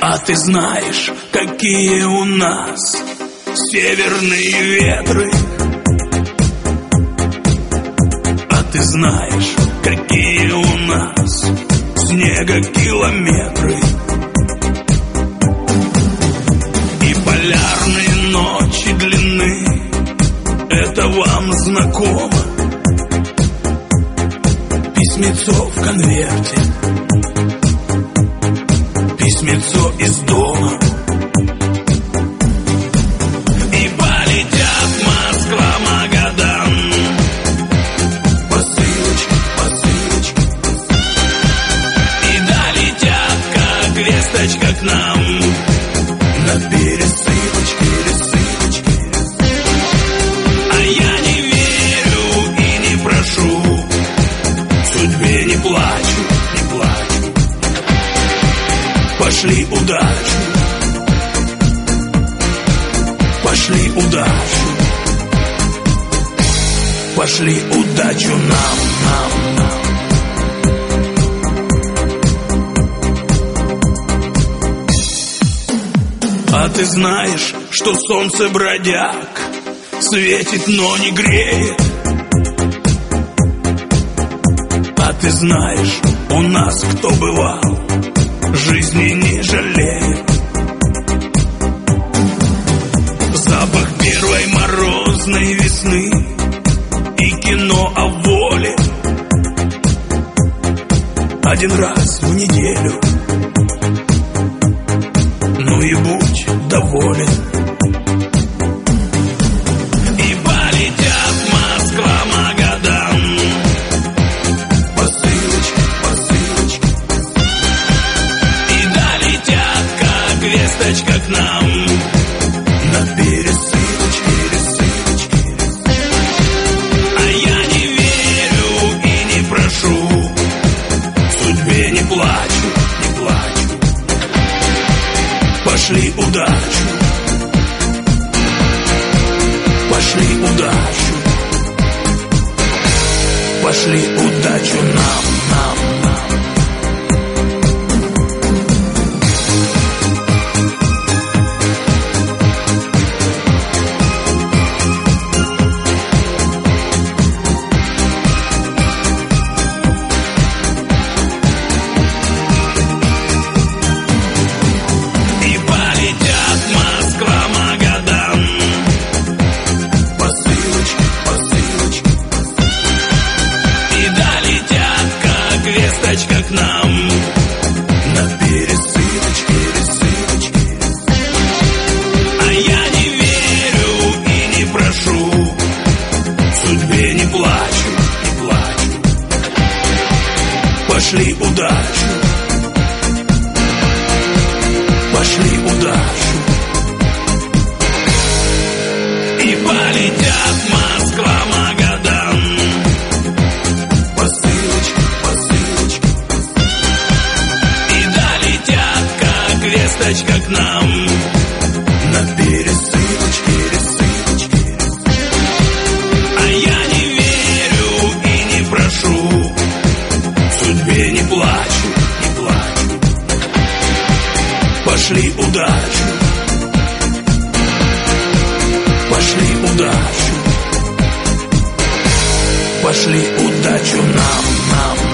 А ты знаешь, какие у нас северные ветры? А ты знаешь, какие у нас снегокилометры? И полярные ночи длинны, это вам знакомо? Письмецо в конверте, письмецо из дома. И полетят Москва, Магадан, посылочки, посылочки. И долетят, как весточка к нам, на пересылочке, пересылочке. А я не верю и не прошу, судьбе не плачу, не плачу. Пошли удачу, пошли удачу, пошли удачу нам. А ты знаешь, что солнце бродяг светит, но не греет? А ты знаешь, у нас кто бывал, жизни не жалеет. Запах первой морозной весны и кино о воле. Один раз в неделю, ну и будь доволен. И полетят Москва, Магадан, посылочки, посылочки. И долетят, как весточка к нам, на пересылочке, пересылочке. А я не верю и не прошу, судьбе не плачу, не плачу. Пошли удачу, пошли удачу, пошли удачу нам. Весточка к нам, на пересылочке, пересылочке. А я не верю и не прошу, судьбе не плачу, не плачу. Пошли удачу, пошли удачу. И полетят Москва, Магадан, посылочки, посылочки. И долетят, как весточка к нам, на пересылочке, пересылочке. А я не верю и не прошу, судьбе не плачу, не плачу. Пошли удачу, пошли удачу, пошли удачу нам.